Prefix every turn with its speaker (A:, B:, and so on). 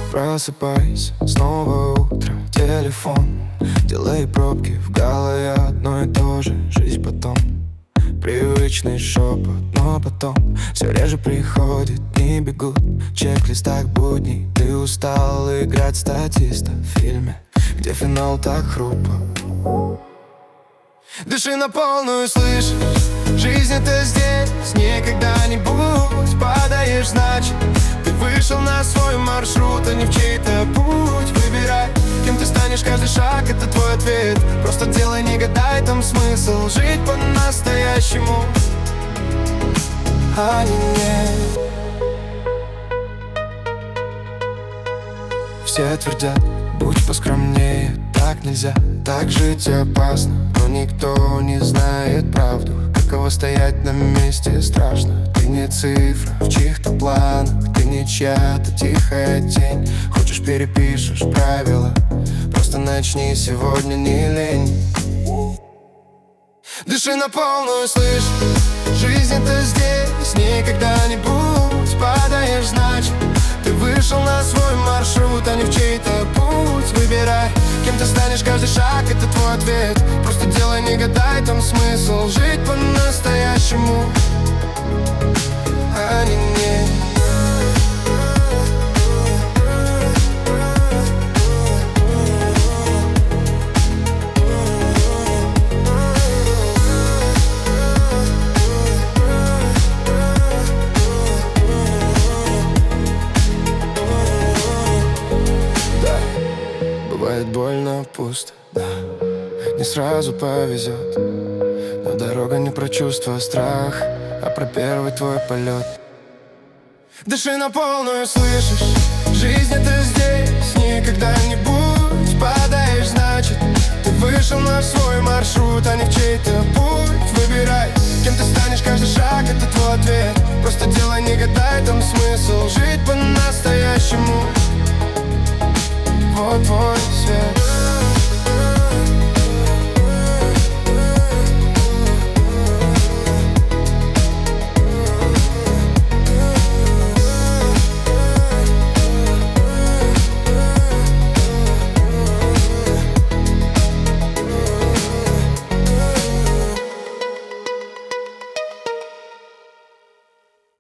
A: Просыпайся, снова утро, телефон, дела и пробки в голове, одно и то же, жизнь потом. Привычный шепот, но потом все реже приходит, дни бегут, в чек-листах будней. Ты устал играть статиста в фильме, где финал так хрупок. Дыши на полную, слышишь? Жизнь это здесь, не когда-нибудь. Падаешь, значит, ты вышел на свой маршрут, а не в чей-то путь. Выбирай, кем ты станешь, каждый шаг это твой ответ. Просто делай, не гадай, там смысл жить по-настоящему, а не нет. Все твердят, будь поскромнее, так нельзя, так жить опасно. Но никто не знает правду, каково стоять на месте страшно. Ты не цифра в чьих-то планах, ты не чья-то тихая тень. Хочешь, перепишешь правила, просто начни сегодня, не лень. Дыши на полную, слышь, жизнь это здесь, не когда-нибудь. Падаешь, значит, ты вышел на свой маршрут, а не в чей-то путь. Выбирай, кем ты станешь, каждый шаг это твой ответ. Просто делай, не гадай, там смысл жить по-настоящему, а не нет. Бывает больно, пусто, да, не сразу повезет, но дорога не про чувство, страх, а про первый твой полет. Дыши на полную, слышишь? Жизнь это здесь, не когда-нибудь. Падаешь, значит, ты вышел на свой маршрут, а не в чей-то путь. Выбирай, кем ты станешь, каждый шаг это твой ответ. Просто делай, не гадай, там смысл жить по-настоящему. Вот твой